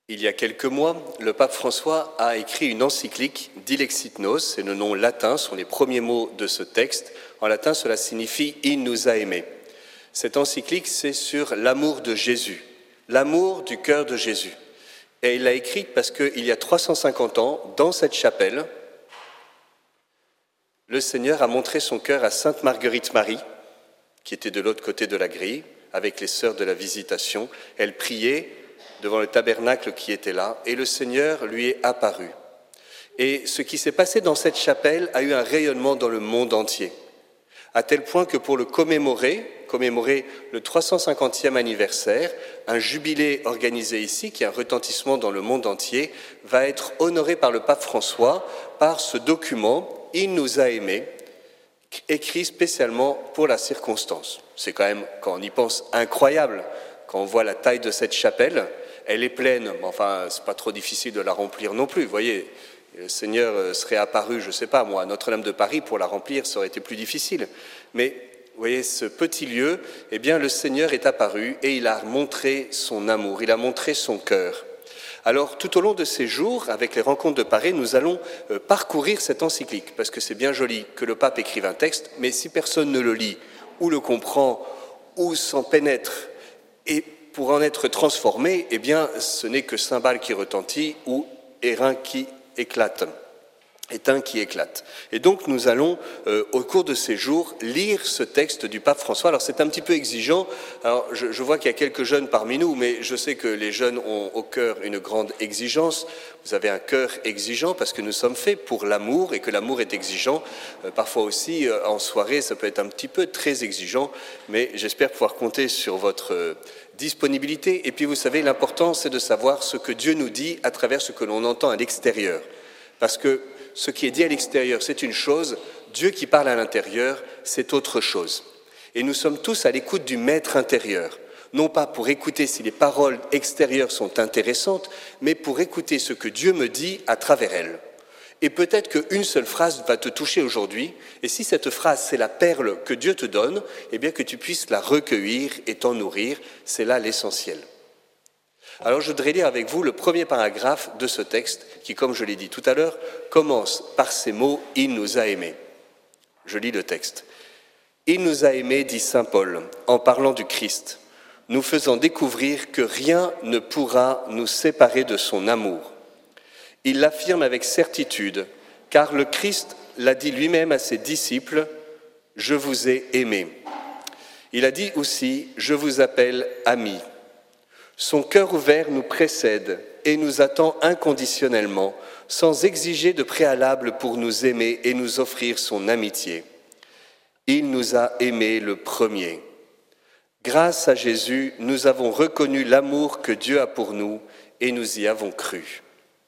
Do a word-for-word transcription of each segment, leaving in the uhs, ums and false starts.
Il y a quelques mois, le pape François a écrit une encyclique, Dilexit Nos, c'est le nom latin, ce sont les premiers mots de ce texte. En latin, cela signifie « Il nous a aimés ». Cette encyclique, c'est sur l'amour de Jésus, l'amour du cœur de Jésus. Et il l'a écrite parce qu'il y a trois cent cinquante ans, dans cette chapelle, le Seigneur a montré son cœur à Sainte Marguerite Marie, qui était de l'autre côté de la grille, avec les sœurs de la Visitation. Elle priait devant le tabernacle qui était là, et le Seigneur lui est apparu. Et ce qui s'est passé dans cette chapelle a eu un rayonnement dans le monde entier, à tel point que pour le commémorer, commémorer le trois cent cinquantième anniversaire, un jubilé organisé ici, qui a un retentissement dans le monde entier, va être honoré par le pape François par ce document « Il nous a aimés », écrit spécialement pour la circonstance. C'est quand même, quand on y pense, incroyable, quand on voit la taille de cette chapelle. Elle est pleine, mais enfin, c'est pas trop difficile de la remplir non plus. Vous voyez, le Seigneur serait apparu, je ne sais pas, moi, à Notre-Dame de Paris, pour la remplir, ça aurait été plus difficile. Mais, vous voyez, ce petit lieu, eh bien, le Seigneur est apparu et il a montré son amour, il a montré son cœur. Alors, tout au long de ces jours, avec les rencontres de Paris, nous allons parcourir cette encyclique, parce que c'est bien joli que le pape écrive un texte, mais si personne ne le lit, ou le comprend, ou s'en pénètre, et pour en être transformé, eh bien, ce n'est que cymbale qui retentit ou airain qui éclate, éteint qui éclate. Et donc, nous allons, euh, au cours de ces jours, lire ce texte du pape François. Alors, c'est un petit peu exigeant. Alors, je, je vois qu'il y a quelques jeunes parmi nous, mais je sais que les jeunes ont au cœur une grande exigence. Vous avez un cœur exigeant parce que nous sommes faits pour l'amour et que l'amour est exigeant. Euh, parfois aussi, euh, en soirée, ça peut être un petit peu très exigeant, mais j'espère pouvoir compter sur votre euh, disponibilité. Et puis, vous savez, l'important, c'est de savoir ce que Dieu nous dit à travers ce que l'on entend à l'extérieur. Parce que ce qui est dit à l'extérieur, c'est une chose, Dieu qui parle à l'intérieur, c'est autre chose. Et nous sommes tous à l'écoute du maître intérieur, non pas pour écouter si les paroles extérieures sont intéressantes, mais pour écouter ce que Dieu me dit à travers elles. Et peut-être qu'une seule phrase va te toucher aujourd'hui, et si cette phrase, c'est la perle que Dieu te donne, eh bien que tu puisses la recueillir et t'en nourrir, c'est là l'essentiel. Alors je voudrais lire avec vous le premier paragraphe de ce texte qui, comme je l'ai dit tout à l'heure, commence par ces mots « Il nous a aimés ». Je lis le texte. « Il nous a aimés, dit saint Paul, en parlant du Christ, nous faisant découvrir que rien ne pourra nous séparer de son amour. Il l'affirme avec certitude, car le Christ l'a dit lui-même à ses disciples, « Je vous ai aimés ». Il a dit aussi « Je vous appelle amis ». Son cœur ouvert nous précède et nous attend inconditionnellement, sans exiger de préalable pour nous aimer et nous offrir son amitié. Il nous a aimés le premier. Grâce à Jésus, nous avons reconnu l'amour que Dieu a pour nous et nous y avons cru.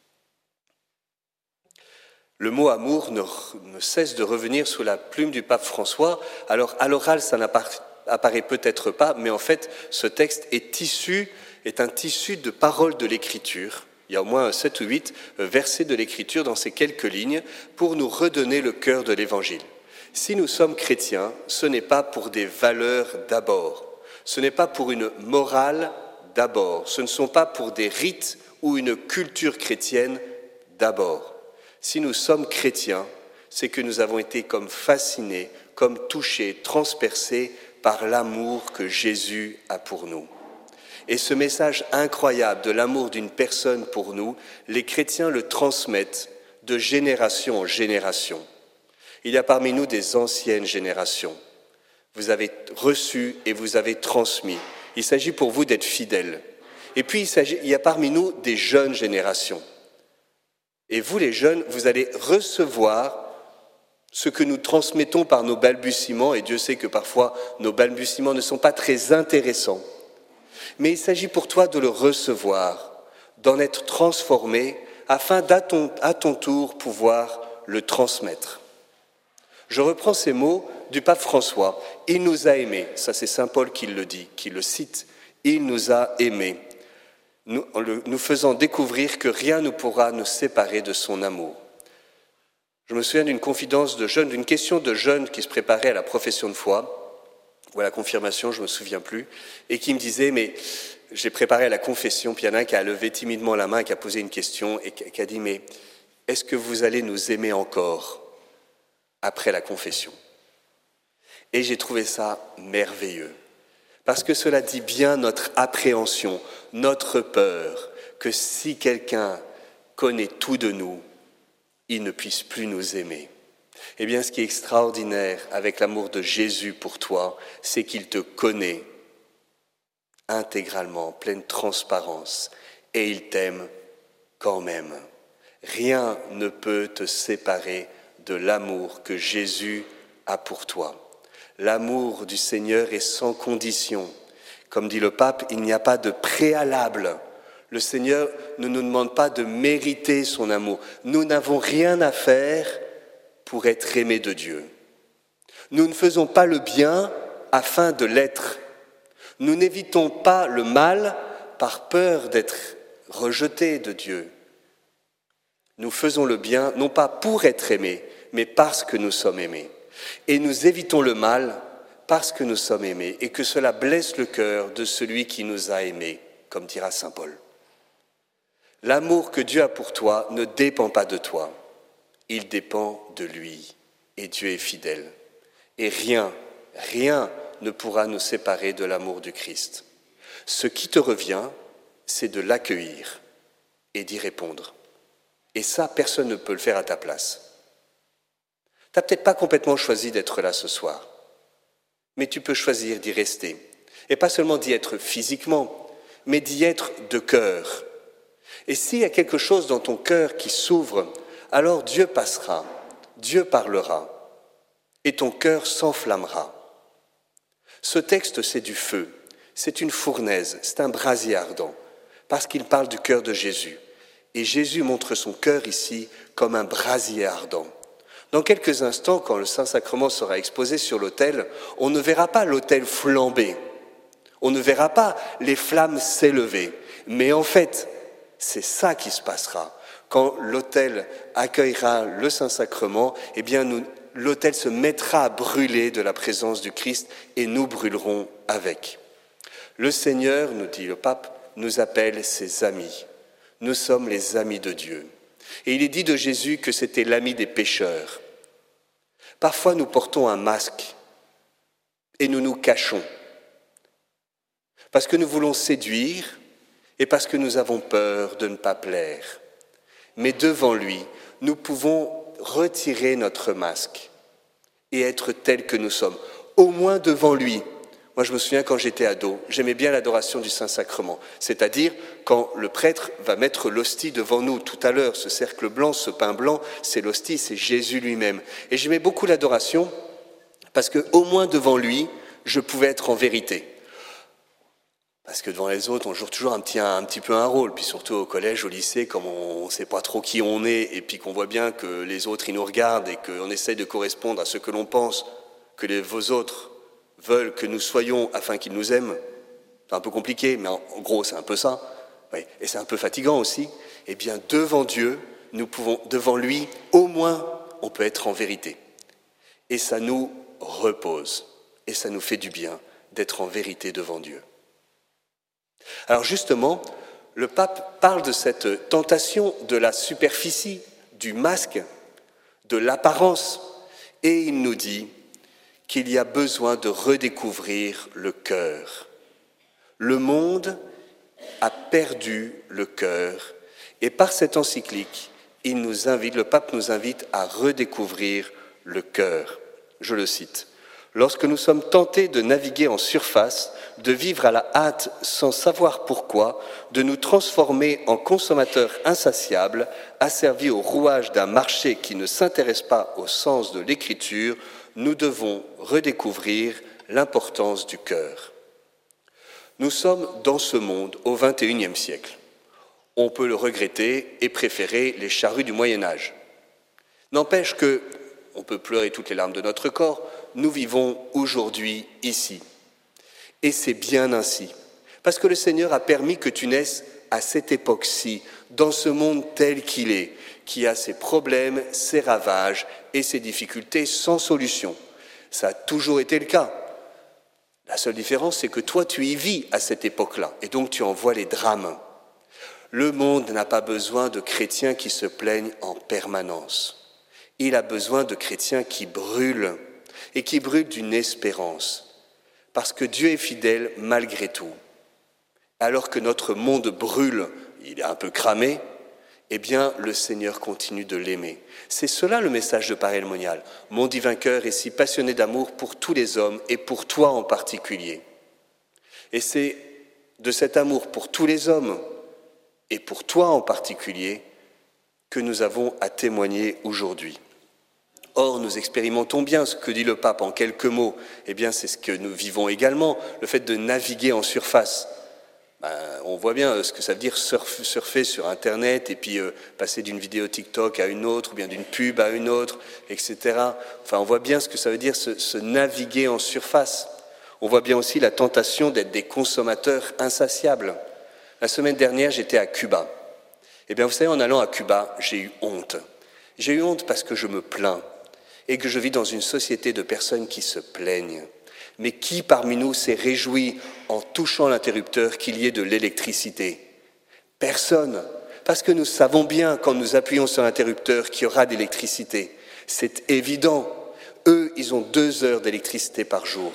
Le mot amour ne, ne cesse de revenir sous la plume du pape François. Alors, à l'oral, ça n'apparaît peut-être pas, mais en fait, ce texte est issu est un tissu de paroles de l'Écriture. Il y a au moins sept ou huit versets de l'Écriture dans ces quelques lignes pour nous redonner le cœur de l'Évangile. Si nous sommes chrétiens, ce n'est pas pour des valeurs d'abord, ce n'est pas pour une morale d'abord, ce ne sont pas pour des rites ou une culture chrétienne d'abord. Si nous sommes chrétiens, c'est que nous avons été comme fascinés, comme touchés, transpercés par l'amour que Jésus a pour nous. Et ce message incroyable de l'amour d'une personne pour nous, les chrétiens le transmettent de génération en génération. Il y a parmi nous des anciennes générations. Vous avez reçu et vous avez transmis. Il s'agit pour vous d'être fidèles. Et puis il, s'agit, il y a parmi nous des jeunes générations. Et vous les jeunes, vous allez recevoir ce que nous transmettons par nos balbutiements, et Dieu sait que parfois nos balbutiements ne sont pas très intéressants. Mais il s'agit pour toi de le recevoir, d'en être transformé, afin d'à ton, à ton tour pouvoir le transmettre. Je reprends ces mots du pape François. Il nous a aimés, ça c'est saint Paul qui le dit, qui le cite. Il nous a aimés, nous, nous faisant découvrir que rien ne pourra nous séparer de son amour. Je me souviens d'une confidence de jeunes, d'une question de jeunes qui se préparaient à la profession de foi. ou à la confirmation, je ne me souviens plus, et qui me disait, mais j'ai préparé à la confession, puis il y en a un qui a levé timidement la main, qui a posé une question, et qui a dit, mais est-ce que vous allez nous aimer encore après la confession ? Et j'ai trouvé ça merveilleux, parce que cela dit bien notre appréhension, notre peur, que si quelqu'un connaît tout de nous, il ne puisse plus nous aimer. Eh bien, ce qui est extraordinaire avec l'amour de Jésus pour toi, c'est qu'il te connaît intégralement, en pleine transparence, et il t'aime quand même. Rien ne peut te séparer de l'amour que Jésus a pour toi. L'amour du Seigneur est sans condition. Comme dit le pape, il n'y a pas de préalable. Le Seigneur ne nous demande pas de mériter son amour. Nous n'avons rien à faire pour être aimés de Dieu. Nous ne faisons pas le bien afin de l'être. Nous n'évitons pas le mal par peur d'être rejetés de Dieu. Nous faisons le bien non pas pour être aimés, mais parce que nous sommes aimés. Et nous évitons le mal parce que nous sommes aimés et que cela blesse le cœur de celui qui nous a aimés, comme dira saint Paul. L'amour que Dieu a pour toi ne dépend pas de toi, il dépend de lui et Dieu est fidèle. Et rien, rien ne pourra nous séparer de l'amour du Christ. Ce qui te revient, c'est de l'accueillir et d'y répondre. Et ça, personne ne peut le faire à ta place. Tu n'as peut-être pas complètement choisi d'être là ce soir, mais tu peux choisir d'y rester. Et pas seulement d'y être physiquement, mais d'y être de cœur. Et s'il y a quelque chose dans ton cœur qui s'ouvre, alors Dieu passera, Dieu parlera, et ton cœur s'enflammera. Ce texte, c'est du feu, c'est une fournaise, c'est un brasier ardent, parce qu'il parle du cœur de Jésus. Et Jésus montre son cœur ici comme un brasier ardent. Dans quelques instants, quand le Saint-Sacrement sera exposé sur l'autel, on ne verra pas l'autel flamber, on ne verra pas les flammes s'élever, mais en fait, c'est ça qui se passera. Quand l'autel accueillera le Saint-Sacrement, eh bien, nous, l'autel se mettra à brûler de la présence du Christ et nous brûlerons avec. Le Seigneur, nous dit le pape, nous appelle ses amis. Nous sommes les amis de Dieu. Et il est dit de Jésus que c'était l'ami des pécheurs. Parfois, nous portons un masque et nous nous cachons parce que nous voulons séduire et parce que nous avons peur de ne pas plaire. Mais devant lui, nous pouvons retirer notre masque et être tels que nous sommes, au moins devant lui. Moi, je me souviens quand j'étais ado, j'aimais bien l'adoration du Saint-Sacrement, c'est-à-dire quand le prêtre va mettre l'hostie devant nous. Tout à l'heure, ce cercle blanc, ce pain blanc, c'est l'hostie, c'est Jésus lui-même. Et j'aimais beaucoup l'adoration parce qu'au moins devant lui, je pouvais être en vérité. Parce que devant les autres, on joue toujours un petit, un, un petit peu un rôle, puis surtout au collège, au lycée, comme on ne sait pas trop qui on est, et puis qu'on voit bien que les autres, ils nous regardent, et qu'on essaye de correspondre à ce que l'on pense, que les, vos autres veulent que nous soyons afin qu'ils nous aiment. C'est un peu compliqué, mais en, en gros, c'est un peu ça. Oui. Et c'est un peu fatigant aussi. Eh bien, devant Dieu, nous pouvons, devant lui, au moins, on peut être en vérité. Et ça nous repose, et ça nous fait du bien d'être en vérité devant Dieu. Alors justement, le pape parle de cette tentation de la superficie, du masque, de l'apparence, et il nous dit qu'il y a besoin de redécouvrir le cœur. Le monde a perdu le cœur, et par cette encyclique, il nous invite, le pape nous invite à redécouvrir le cœur. Je le cite. « Lorsque nous sommes tentés de naviguer en surface, de vivre à la hâte sans savoir pourquoi, de nous transformer en consommateurs insatiables, asservis au rouage d'un marché qui ne s'intéresse pas au sens de l'écriture, nous devons redécouvrir l'importance du cœur. Nous sommes dans ce monde au vingt et unième siècle. On peut le regretter et préférer les charrues du Moyen-Âge. N'empêche que, on peut pleurer toutes les larmes de notre corps, nous vivons aujourd'hui ici. Et c'est bien ainsi, parce que le Seigneur a permis que tu naisses à cette époque-ci, dans ce monde tel qu'il est, qui a ses problèmes, ses ravages et ses difficultés sans solution. Ça a toujours été le cas. La seule différence, c'est que toi, tu y vis à cette époque-là, et donc tu en vois les drames. Le monde n'a pas besoin de chrétiens qui se plaignent en permanence. Il a besoin de chrétiens qui brûlent, et qui brûlent d'une espérance, parce que Dieu est fidèle malgré tout. Alors que notre monde brûle, il est un peu cramé, eh bien, le Seigneur continue de l'aimer. C'est cela le message de Paray le Monial. Mon divin cœur est si passionné d'amour pour tous les hommes et pour toi en particulier. Et c'est de cet amour pour tous les hommes et pour toi en particulier que nous avons à témoigner aujourd'hui. Or, nous expérimentons bien ce que dit le pape en quelques mots. Eh bien, c'est ce que nous vivons également, le fait de naviguer en surface. Ben, on voit bien ce que ça veut dire surf, surfer sur Internet et puis euh, passer d'une vidéo TikTok à une autre, ou bien d'une pub à une autre, et cetera. Enfin, on voit bien ce que ça veut dire se, se naviguer en surface. On voit bien aussi la tentation d'être des consommateurs insatiables. La semaine dernière, j'étais à Cuba. Eh bien, vous savez, en allant à Cuba, j'ai eu honte. J'ai eu honte parce que je me plains et que je vis dans une société de personnes qui se plaignent. Mais qui parmi nous s'est réjoui en touchant l'interrupteur qu'il y ait de l'électricité? Personne, parce que nous savons bien quand nous appuyons sur l'interrupteur qu'il y aura d'électricité. C'est évident. Eux, ils ont deux heures d'électricité par jour.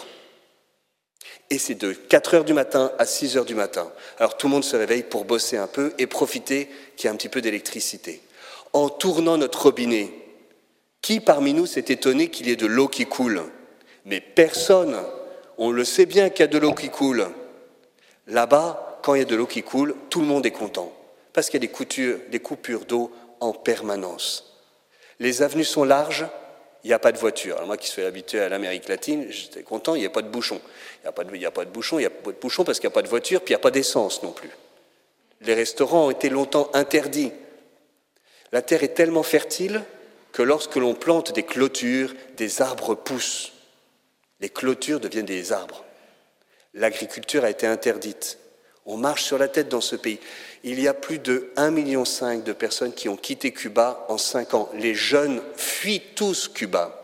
Et c'est de quatre heures du matin à six heures du matin. Alors tout le monde se réveille pour bosser un peu et profiter qu'il y ait un petit peu d'électricité. En tournant notre robinet, qui parmi nous s'est étonné qu'il y ait de l'eau qui coule? Mais personne, on le sait bien qu'il y a de l'eau qui coule. Là-bas, quand il y a de l'eau qui coule, tout le monde est content, parce qu'il y a des coupures, des coupures d'eau en permanence. Les avenues sont larges, il n'y a pas de voiture. Alors moi qui suis habitué à l'Amérique latine, j'étais content, il n'y a pas de bouchon. Il n'y a pas de, il n'y a pas de bouchon, il n'y a pas de bouchon parce qu'il n'y a pas de voiture, puis il n'y a pas d'essence non plus. Les restaurants ont été longtemps interdits. La terre est tellement fertile que lorsque l'on plante des clôtures, des arbres poussent. Les clôtures deviennent des arbres. L'agriculture a été interdite. On marche sur la tête dans ce pays. Il y a plus de un virgule cinq million de personnes qui ont quitté Cuba en cinq ans. Les jeunes fuient tous Cuba.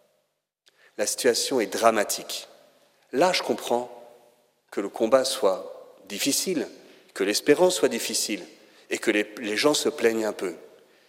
La situation est dramatique. Là, je comprends que le combat soit difficile, que l'espérance soit difficile et que les, les gens se plaignent un peu.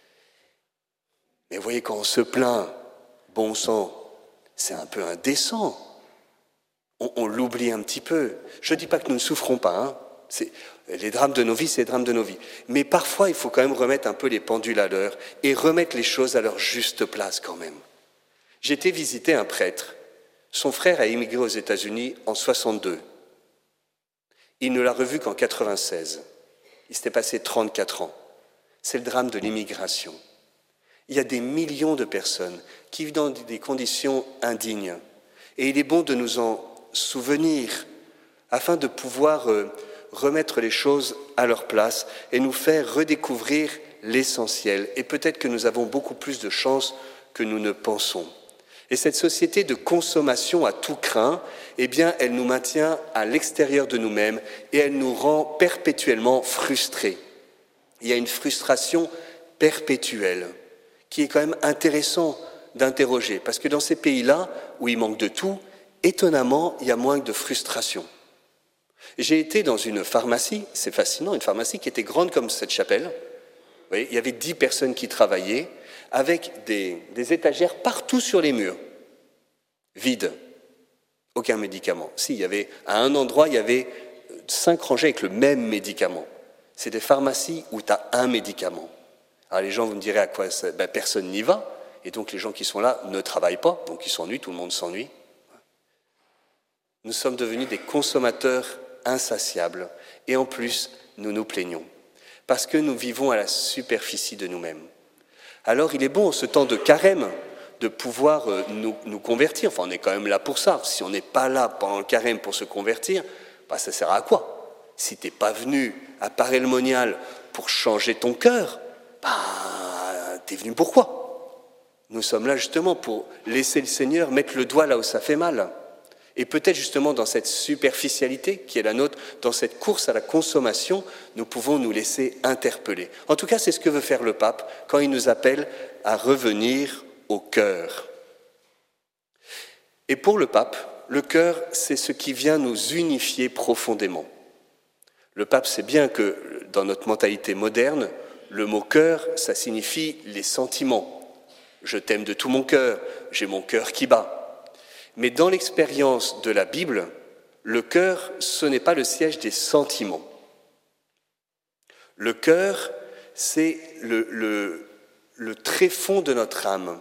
Mais vous voyez, quand on se plaint, bon sang, c'est un peu indécent. On, on l'oublie un petit peu. Je ne dis pas que nous ne souffrons pas. Hein. C'est, les drames de nos vies, c'est les drames de nos vies. Mais parfois, il faut quand même remettre un peu les pendules à l'heure et remettre les choses à leur juste place quand même. J'ai été visiter un prêtre. Son frère a émigré aux États-Unis en soixante-deux. Il ne l'a revu qu'en quatre-vingt-seize. Il s'était passé trente-quatre ans. C'est le drame de l'immigration. Il y a des millions de personnes qui vivent dans des conditions indignes. Et il est bon de nous en souvenir afin de pouvoir remettre les choses à leur place et nous faire redécouvrir l'essentiel. Et peut-être que nous avons beaucoup plus de chance que nous ne pensons. Et cette société de consommation à tout crin, eh bien, elle nous maintient à l'extérieur de nous-mêmes et elle nous rend perpétuellement frustrés. Il y a une frustration perpétuelle qui est quand même intéressant d'interroger. Parce que dans ces pays-là, où il manque de tout, étonnamment, il y a moins de frustration. J'ai été dans une pharmacie, c'est fascinant, une pharmacie qui était grande comme cette chapelle. Vous voyez, il y avait dix personnes qui travaillaient, avec des, des étagères partout sur les murs, vides, aucun médicament. Si, il y avait, à un endroit, il y avait cinq rangées avec le même médicament. C'est des pharmacies où tu as un médicament. Alors les gens, vous me direz à quoi ça, ben, personne n'y va, et donc les gens qui sont là ne travaillent pas, donc ils s'ennuient, tout le monde s'ennuie. Nous sommes devenus des consommateurs insatiables, et en plus, nous nous plaignons, parce que nous vivons à la superficie de nous-mêmes. Alors il est bon, en ce temps de carême, de pouvoir euh, nous, nous convertir. Enfin, on est quand même là pour ça. Si on n'est pas là pendant le carême pour se convertir, bah, ça sert à quoi? Si tu n'es pas venu à Paray le Monial pour changer ton cœur, bah, tu es venu pour quoi? Nous sommes là justement pour laisser le Seigneur mettre le doigt là où ça fait mal. Et peut-être justement dans cette superficialité qui est la nôtre, dans cette course à la consommation, nous pouvons nous laisser interpeller. En tout cas, c'est ce que veut faire le pape quand il nous appelle à revenir au cœur. Et pour le pape, le cœur, c'est ce qui vient nous unifier profondément. Le pape sait bien que dans notre mentalité moderne, le mot cœur, ça signifie les sentiments. Je t'aime de tout mon cœur, j'ai mon cœur qui bat. Mais dans l'expérience de la Bible, le cœur, ce n'est pas le siège des sentiments. Le cœur, c'est le, le, le tréfonds de notre âme.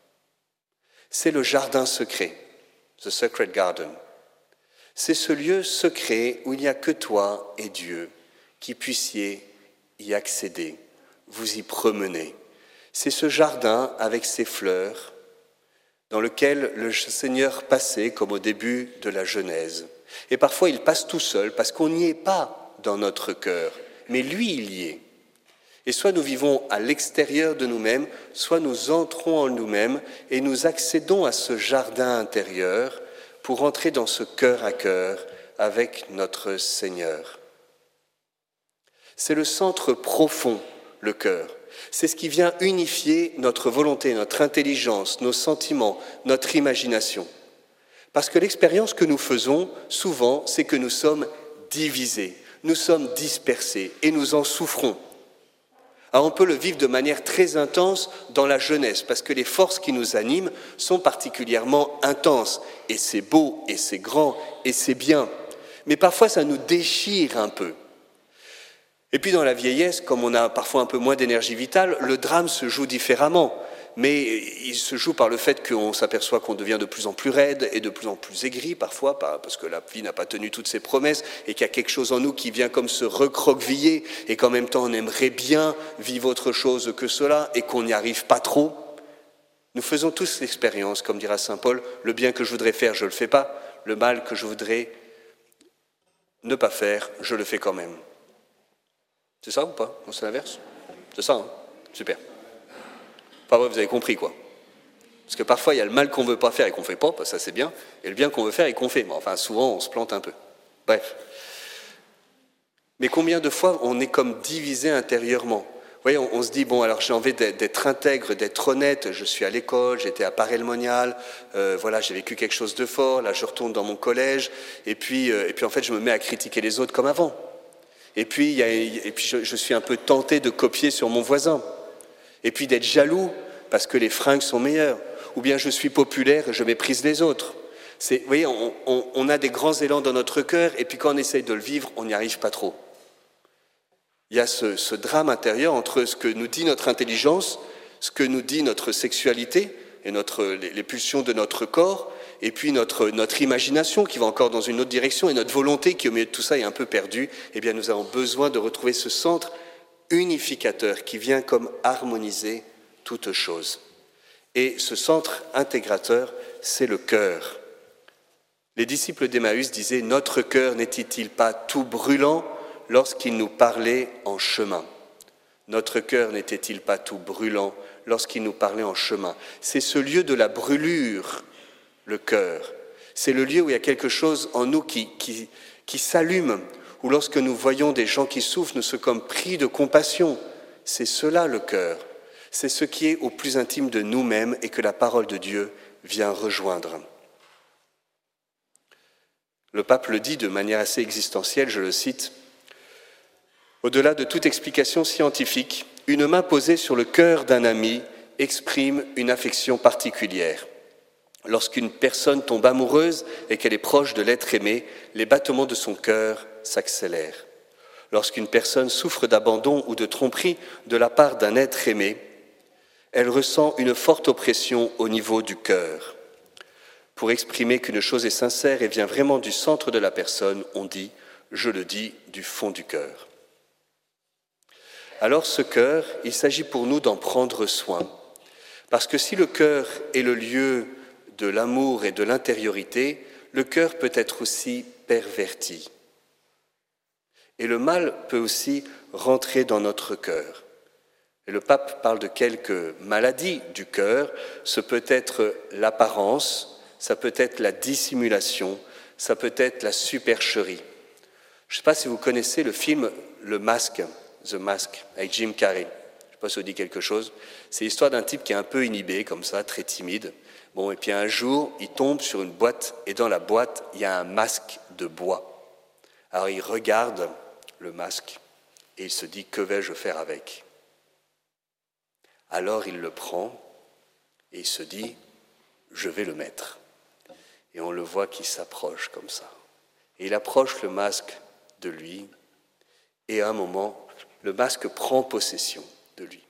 C'est le jardin secret, the sacred garden. C'est ce lieu secret où il n'y a que toi et Dieu qui puissiez y accéder, vous y promener. C'est ce jardin avec ses fleurs dans lequel le Seigneur passait comme au début de la Genèse. Et parfois il passe tout seul parce qu'on n'y est pas dans notre cœur, mais lui il y est. Et soit nous vivons à l'extérieur de nous-mêmes, soit nous entrons en nous-mêmes et nous accédons à ce jardin intérieur pour entrer dans ce cœur à cœur avec notre Seigneur. C'est le centre profond, le cœur. C'est ce qui vient unifier notre volonté, notre intelligence, nos sentiments, notre imagination. Parce que l'expérience que nous faisons, souvent, c'est que nous sommes divisés, nous sommes dispersés et nous en souffrons. Alors on peut le vivre de manière très intense dans la jeunesse, parce que les forces qui nous animent sont particulièrement intenses. Et c'est beau, et c'est grand, et c'est bien. Mais parfois ça nous déchire un peu. Et puis dans la vieillesse, comme on a parfois un peu moins d'énergie vitale, le drame se joue différemment. Mais il se joue par le fait qu'on s'aperçoit qu'on devient de plus en plus raide et de plus en plus aigri parfois, parce que la vie n'a pas tenu toutes ses promesses et qu'il y a quelque chose en nous qui vient comme se recroqueviller et qu'en même temps on aimerait bien vivre autre chose que cela et qu'on n'y arrive pas trop. Nous faisons tous l'expérience, comme dira saint Paul, le bien que je voudrais faire, je ne le fais pas, le mal que je voudrais ne pas faire, je le fais quand même. C'est ça ou pas? Non, c'est l'inverse? C'est ça, hein? Super. Enfin bref, vous avez compris quoi. Parce que parfois il y a le mal qu'on ne veut pas faire et qu'on ne fait pas, ça c'est bien, et le bien qu'on veut faire et qu'on fait. Mais enfin souvent on se plante un peu. Bref. Mais combien de fois on est comme divisé intérieurement? Vous voyez, on, on se dit, bon alors j'ai envie d'être intègre, d'être honnête, je suis à l'école, j'étais à Paray-le-Monial, euh, voilà, j'ai vécu quelque chose de fort, là je retourne dans mon collège, et puis, euh, et puis en fait je me mets à critiquer les autres comme avant. Et puis, il y a, et puis je, je suis un peu tenté de copier sur mon voisin. Et puis d'être jaloux parce que les fringues sont meilleures. Ou bien je suis populaire et je méprise les autres. C'est, vous voyez, on, on, on a des grands élans dans notre cœur et puis quand on essaye de le vivre, on n'y arrive pas trop. Il y a ce, ce drame intérieur entre ce que nous dit notre intelligence, ce que nous dit notre sexualité et notre, les, les pulsions de notre corps, et puis notre, notre imagination qui va encore dans une autre direction et notre volonté qui au milieu de tout ça est un peu perdue. Eh bien nous avons besoin de retrouver ce centre unificateur qui vient comme harmoniser toute chose. Et ce centre intégrateur, c'est le cœur. Les disciples d'Emmaüs disaient « Notre cœur n'était-il pas tout brûlant lorsqu'il nous parlait en chemin ?» Notre cœur n'était-il pas tout brûlant lorsqu'il nous parlait en chemin? C'est ce lieu de la brûlure, le cœur. C'est le lieu où il y a quelque chose en nous qui, qui, qui s'allume, où lorsque nous voyons des gens qui souffrent, nous sommes comme pris de compassion. C'est cela le cœur. C'est ce qui est au plus intime de nous-mêmes et que la parole de Dieu vient rejoindre. Le pape le dit de manière assez existentielle, je le cite, « Au-delà de toute explication scientifique, une main posée sur le cœur d'un ami exprime une affection particulière. Lorsqu'une personne tombe amoureuse et qu'elle est proche de l'être aimé, les battements de son cœur s'accélèrent. Lorsqu'une personne souffre d'abandon ou de tromperie de la part d'un être aimé, elle ressent une forte oppression au niveau du cœur. Pour exprimer qu'une chose est sincère et vient vraiment du centre de la personne, on dit « je le dis du fond du cœur ». Alors ce cœur, il s'agit pour nous d'en prendre soin. Parce que si le cœur est le lieu de l'amour et de l'intériorité, le cœur peut être aussi perverti. Et le mal peut aussi rentrer dans notre cœur. Et le pape parle de quelques maladies du cœur. Ce peut être l'apparence, ça peut être la dissimulation, ça peut être la supercherie. Je ne sais pas si vous connaissez le film Le Masque, The Mask, avec Jim Carrey. Je ne sais pas si ça vous dit quelque chose. C'est l'histoire d'un type qui est un peu inhibé, comme ça, très timide. Bon, et puis un jour, il tombe sur une boîte, et dans la boîte, il y a un masque de bois. Alors il regarde le masque, et il se dit, que vais-je faire avec ? Alors il le prend, et il se dit, je vais le mettre. Et on le voit qui s'approche comme ça. Et il approche le masque de lui, et à un moment, le masque prend possession de lui.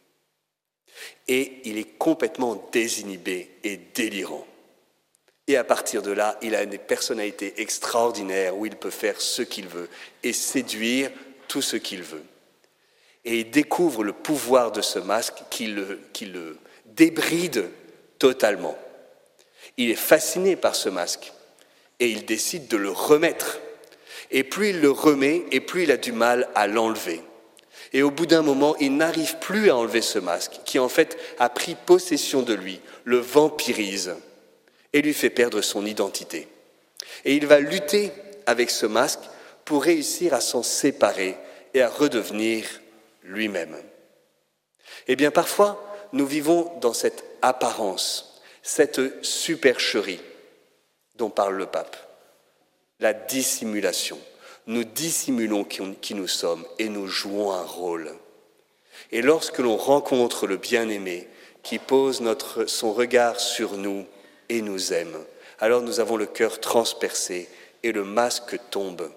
Et il est complètement désinhibé et délirant. Et à partir de là, il a une personnalité extraordinaire où il peut faire ce qu'il veut et séduire tout ce qu'il veut. Et il découvre le pouvoir de ce masque qui le, qui le débride totalement. Il est fasciné par ce masque et il décide de le remettre. Et plus il le remet, et plus il a du mal à l'enlever. Et au bout d'un moment, il n'arrive plus à enlever ce masque, qui en fait a pris possession de lui, le vampirise, et lui fait perdre son identité. Et il va lutter avec ce masque pour réussir à s'en séparer et à redevenir lui-même. Eh bien, parfois, nous vivons dans cette apparence, cette supercherie dont parle le pape, la dissimulation. Nous dissimulons qui nous sommes et nous jouons un rôle. Et lorsque l'on rencontre le bien-aimé qui pose notre, son regard sur nous et nous aime, alors nous avons le cœur transpercé et le masque tombe.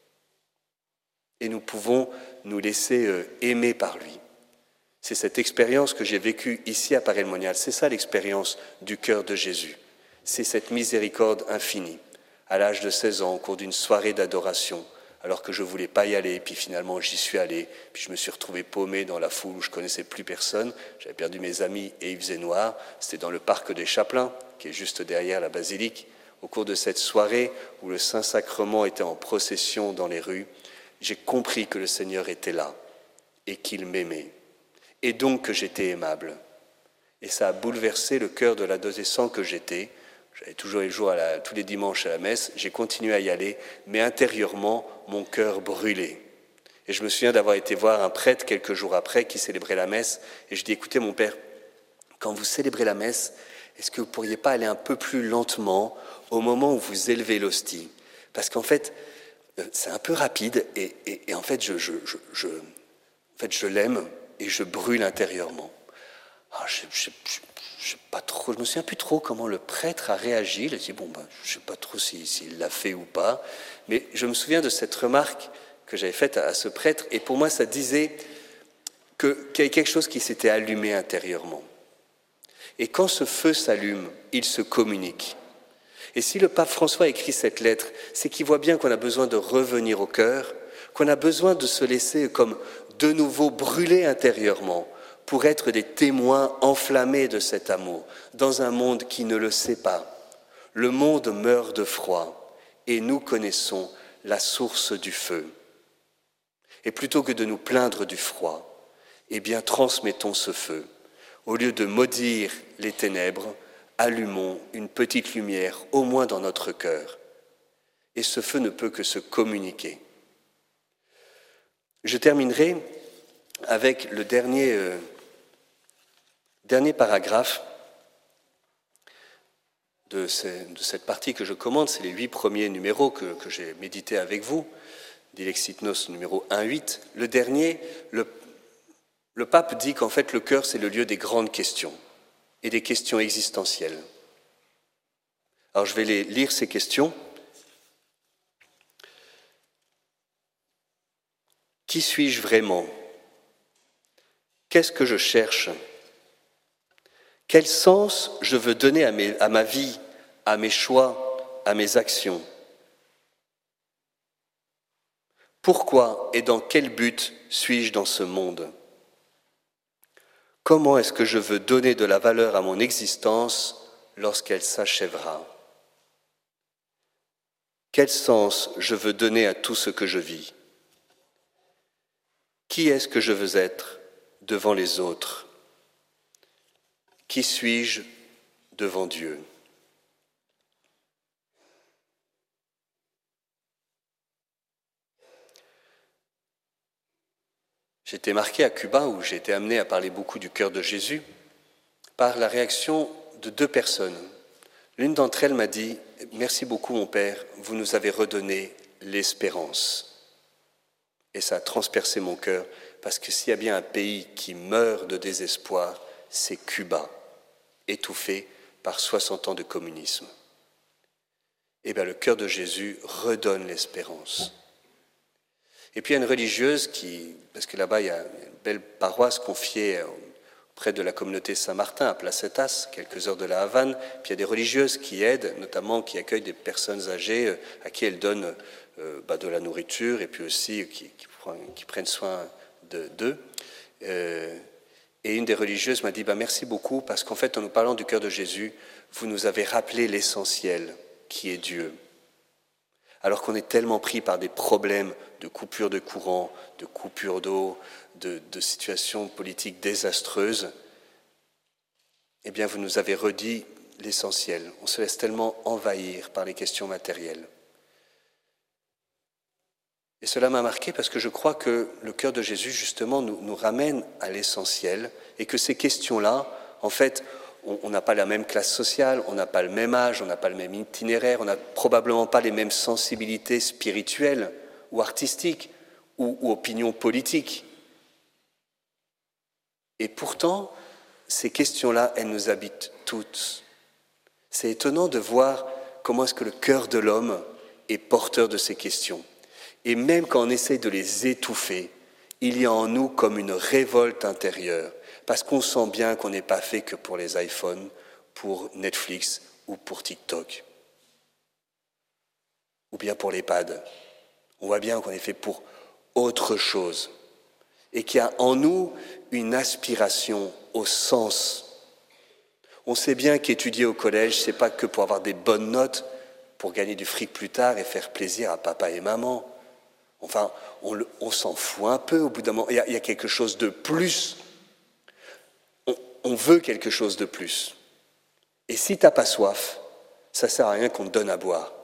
Et nous pouvons nous laisser aimer par lui. C'est cette expérience que j'ai vécue ici à Paray-le-Monial. C'est ça l'expérience du cœur de Jésus. C'est cette miséricorde infinie. À l'âge de seize ans, au cours d'une soirée d'adoration, alors que je ne voulais pas y aller, puis finalement j'y suis allé, puis je me suis retrouvé paumé dans la foule où je ne connaissais plus personne, j'avais perdu mes amis et il faisait noir, c'était dans le parc des Chapelains, qui est juste derrière la basilique. Au cours de cette soirée où le Saint-Sacrement était en procession dans les rues, j'ai compris que le Seigneur était là et qu'il m'aimait, et donc que j'étais aimable. Et ça a bouleversé le cœur de l'adolescent que j'étais. J'allais toujours les jours à la, tous les dimanches à la messe, j'ai continué à y aller, mais intérieurement, mon cœur brûlait. Et je me souviens d'avoir été voir un prêtre quelques jours après qui célébrait la messe, et je dis, écoutez mon père, quand vous célébrez la messe, est-ce que vous ne pourriez pas aller un peu plus lentement au moment où vous élevez l'hostie ? Parce qu'en fait, c'est un peu rapide, et, et, et en fait, je, je, je, je, en fait, je l'aime et je brûle intérieurement. Ah, je, je, je, je, pas trop, je me souviens plus trop comment le prêtre a réagi. Il a dit, bon, ben, je ne sais pas trop s'il, s'il l'a fait ou pas. Mais je me souviens de cette remarque que j'avais faite à, à ce prêtre. Et pour moi, ça disait que, qu'il y avait quelque chose qui s'était allumé intérieurement. Et quand ce feu s'allume, il se communique. Et si le pape François écrit cette lettre, c'est qu'il voit bien qu'on a besoin de revenir au cœur, qu'on a besoin de se laisser comme de nouveau brûler intérieurement, pour être des témoins enflammés de cet amour, dans un monde qui ne le sait pas. Le monde meurt de froid, et nous connaissons la source du feu. Et plutôt que de nous plaindre du froid, eh bien transmettons ce feu. Au lieu de maudire les ténèbres, allumons une petite lumière, au moins dans notre cœur. Et ce feu ne peut que se communiquer. Je terminerai avec le dernier... Euh, Dernier paragraphe de, ces, de cette partie que je commande, c'est les huit premiers numéros que, que j'ai médités avec vous, Dilexit Nos numéro un huit. Le dernier, le, le pape dit qu'en fait le cœur c'est le lieu des grandes questions et des questions existentielles. Alors je vais les lire ces questions. Qui suis-je vraiment ? Qu'est-ce que je cherche ? Quel sens je veux donner à, mes, à ma vie, à mes choix, à mes actions ? Pourquoi et dans quel but suis-je dans ce monde ? Comment est-ce que je veux donner de la valeur à mon existence lorsqu'elle s'achèvera ? Quel sens je veux donner à tout ce que je vis ? Qui est-ce que je veux être devant les autres ? Qui suis-je devant Dieu ? J'ai été marqué à Cuba, où j'ai été amené à parler beaucoup du cœur de Jésus, par la réaction de deux personnes L'une d'entre elles m'a dit « Merci beaucoup mon père, vous nous avez redonné l'espérance. » Et ça a transpercé mon cœur, parce que s'il y a bien un pays qui meurt de désespoir, c'est Cuba, étouffé par soixante ans de communisme. Eh bien, le cœur de Jésus redonne l'espérance. Et puis il y a une religieuse qui, parce que là-bas il y a une belle paroisse confiée auprès de la communauté Saint-Martin à Placetas, quelques heures de la Havane, puis il y a des religieuses qui aident, notamment qui accueillent des personnes âgées à qui elles donnent euh, bah, de la nourriture et puis aussi qui, qui, qui prennent soin de, d'eux. Euh, et une des religieuses m'a dit bah, « Merci beaucoup parce qu'en fait en nous parlant du cœur de Jésus, vous nous avez rappelé l'essentiel qui est Dieu. » Alors qu'on est tellement pris par des problèmes de coupure de courant, de coupure d'eau, de, de situations politiques désastreuses, eh bien vous nous avez redit l'essentiel. On se laisse tellement envahir par les questions matérielles. Et cela m'a marqué parce que je crois que le cœur de Jésus, justement, nous, nous ramène à l'essentiel et que ces questions-là, en fait, on n'a pas la même classe sociale, on n'a pas le même âge, on n'a pas le même itinéraire, on n'a probablement pas les mêmes sensibilités spirituelles ou artistiques ou, ou opinions politiques. Et pourtant, ces questions-là, elles nous habitent toutes. C'est étonnant de voir comment est-ce que le cœur de l'homme est porteur de ces questions. Et même quand on essaie de les étouffer, il y a en nous comme une révolte intérieure. Parce qu'on sent bien qu'on n'est pas fait que pour les iPhones, pour Netflix ou pour TikTok. Ou bien pour l'EHPAD. On voit bien qu'on est fait pour autre chose. Et qu'il y a en nous une aspiration au sens. On sait bien qu'étudier au collège, c'est pas que pour avoir des bonnes notes, pour gagner du fric plus tard et faire plaisir à papa et maman. Enfin, on, on s'en fout un peu au bout d'un moment. Il y a, il y a quelque chose de plus. On veut quelque chose de plus. Et si tu n'as pas soif, ça ne sert à rien qu'on te donne à boire.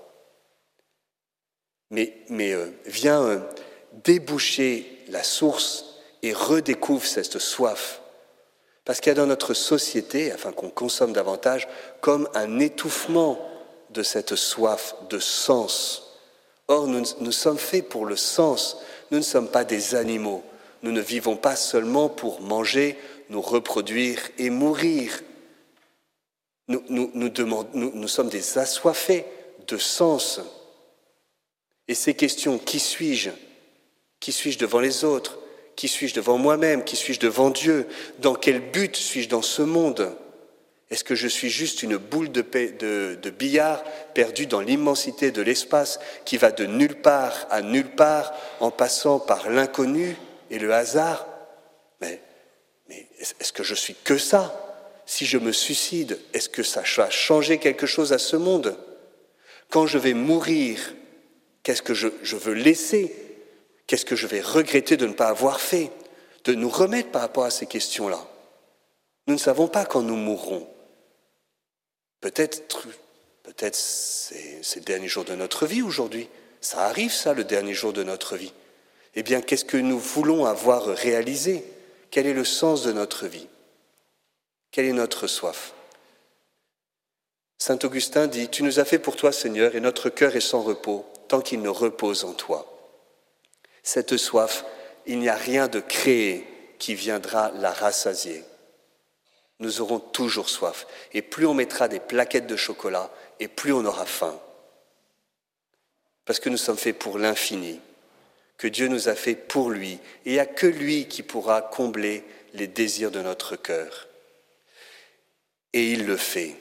Mais, mais euh, viens euh, déboucher la source et redécouvre cette soif. Parce qu'il y a dans notre société, afin qu'on consomme davantage, comme un étouffement de cette soif de sens. Or, nous, nous sommes faits pour le sens. Nous ne sommes pas des animaux. Nous ne vivons pas seulement pour manger, nous reproduire et mourir. Nous, nous, nous, demandons, nous, nous sommes des assoiffés de sens. Et ces questions, qui suis-je ? Qui suis-je devant les autres ? Qui suis-je devant moi-même ? Qui suis-je devant Dieu ? Dans quel but suis-je dans ce monde ? Est-ce que je suis juste une boule de, paix, de, de billard perdue dans l'immensité de l'espace qui va de nulle part à nulle part en passant par l'inconnu et le hasard ? Mais Mais est-ce que je suis que ça ? Si je me suicide, est-ce que ça va changer quelque chose à ce monde ? Quand je vais mourir, qu'est-ce que je, je veux laisser ? Qu'est-ce que je vais regretter de ne pas avoir fait ? De nous remettre par rapport à ces questions-là. Nous ne savons pas quand nous mourrons. Peut-être, peut-être c'est, c'est le dernier jour de notre vie aujourd'hui. Ça arrive ça, le dernier jour de notre vie. Eh bien, qu'est-ce que nous voulons avoir réalisé ? Quel est le sens de notre vie ? Quelle est notre soif ? Saint Augustin dit « Tu nous as fait pour toi, Seigneur, et notre cœur est sans repos, tant qu'il ne repose en toi. » Cette soif, il n'y a rien de créé qui viendra la rassasier. Nous aurons toujours soif, et plus on mettra des plaquettes de chocolat, et plus on aura faim. Parce que nous sommes faits pour l'infini, que Dieu nous a fait pour lui, et il n'y a que lui qui pourra combler les désirs de notre cœur. Et il le fait.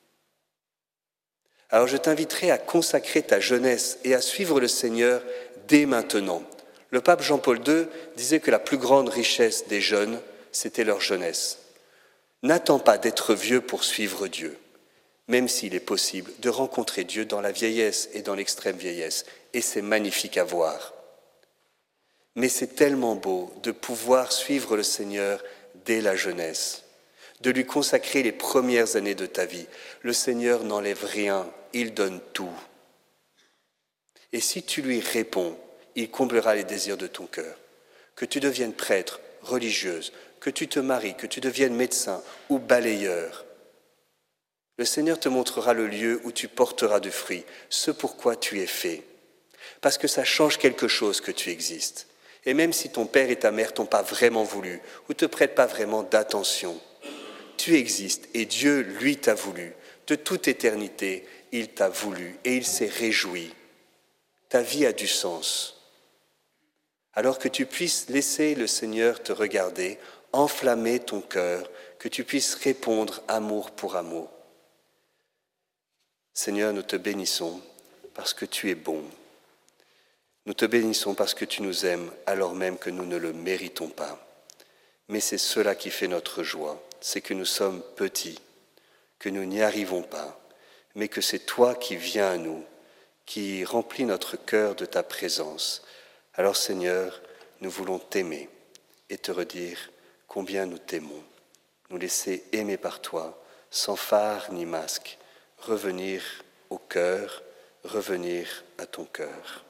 Alors je t'inviterai à consacrer ta jeunesse et à suivre le Seigneur dès maintenant. Le pape Jean-Paul deux disait que la plus grande richesse des jeunes, c'était leur jeunesse. N'attends pas d'être vieux pour suivre Dieu, même s'il est possible de rencontrer Dieu dans la vieillesse et dans l'extrême vieillesse, et c'est magnifique à voir. Mais c'est tellement beau de pouvoir suivre le Seigneur dès la jeunesse, de lui consacrer les premières années de ta vie. Le Seigneur n'enlève rien, il donne tout. Et si tu lui réponds, il comblera les désirs de ton cœur. Que tu deviennes prêtre, religieuse, que tu te maries, que tu deviennes médecin ou balayeur. Le Seigneur te montrera le lieu où tu porteras du fruit, ce pourquoi tu es fait. Parce que ça change quelque chose que tu existes. Et même si ton père et ta mère t'ont pas vraiment voulu ou te prêtent pas vraiment d'attention, tu existes et Dieu, lui, t'a voulu. De toute éternité, il t'a voulu et il s'est réjoui. Ta vie a du sens. Alors que tu puisses laisser le Seigneur te regarder, enflammer ton cœur, que tu puisses répondre amour pour amour. Seigneur, nous te bénissons parce que tu es bon. Nous te bénissons parce que tu nous aimes alors même que nous ne le méritons pas. Mais c'est cela qui fait notre joie, c'est que nous sommes petits, que nous n'y arrivons pas, mais que c'est toi qui viens à nous, qui remplis notre cœur de ta présence. Alors Seigneur, nous voulons t'aimer et te redire combien nous t'aimons. Nous laisser aimer par toi, sans phare ni masque, revenir au cœur, revenir à ton cœur.